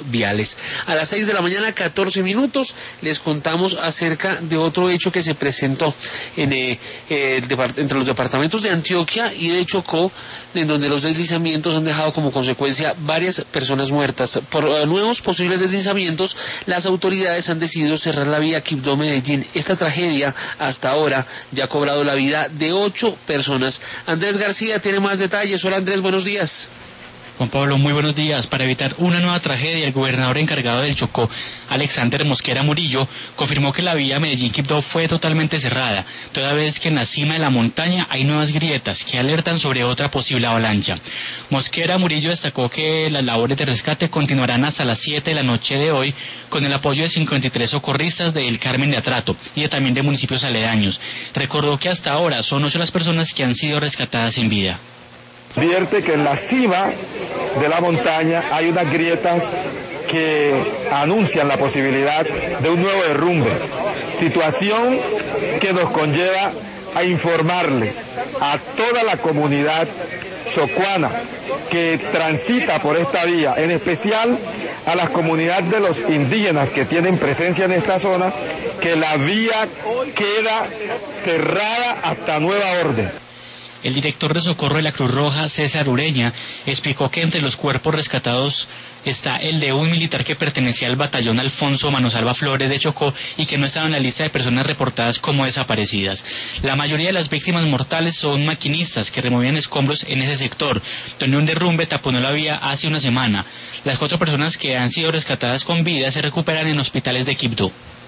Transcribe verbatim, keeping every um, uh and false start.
viales. A las seis de la mañana, catorce minutos, les contamos acerca de otro hecho que se presentó en, eh, eh, el depart- entre los departamentos de Antioquia y de Chocó, en donde los deslizamientos han dejado como consecuencia varias personas muertas. Por uh, nuevos posibles deslizamientos, las autoridades han decidido cerrar la vía Quibdó-Medellín. Esta tragedia, hasta ahora, ya ha cobrado la vida de ocho personas. Andrés García tiene más detalles. Hola Andrés, buenos días. Juan Pablo, muy buenos días. Para evitar una nueva tragedia, el gobernador encargado del Chocó, Alexander Mosquera Murillo, confirmó que la vía Medellín-Quibdó fue totalmente cerrada, toda vez que en la cima de la montaña hay nuevas grietas que alertan sobre otra posible avalancha. Mosquera Murillo destacó que las labores de rescate continuarán hasta las siete de la noche de hoy, con el apoyo de cincuenta y tres socorristas de El Carmen de Atrato y de, también de municipios aledaños. Recordó que hasta ahora son ocho las personas que han sido rescatadas en vida. Advierte que en la cima de la montaña hay unas grietas que anuncian la posibilidad de un nuevo derrumbe, situación que nos conlleva a informarle a toda la comunidad chocuana que transita por esta vía, en especial a las comunidades de los indígenas que tienen presencia en esta zona, que la vía queda cerrada hasta nueva orden. El director de Socorro de la Cruz Roja, César Ureña, explicó que entre los cuerpos rescatados está el de un militar que pertenecía al batallón Alfonso Manosalva Flores de Chocó y que no estaba en la lista de personas reportadas como desaparecidas. La mayoría de las víctimas mortales son maquinistas que removían escombros en ese sector, donde un derrumbe taponó la vía hace una semana. Las cuatro personas que han sido rescatadas con vida se recuperan en hospitales de Quibdó.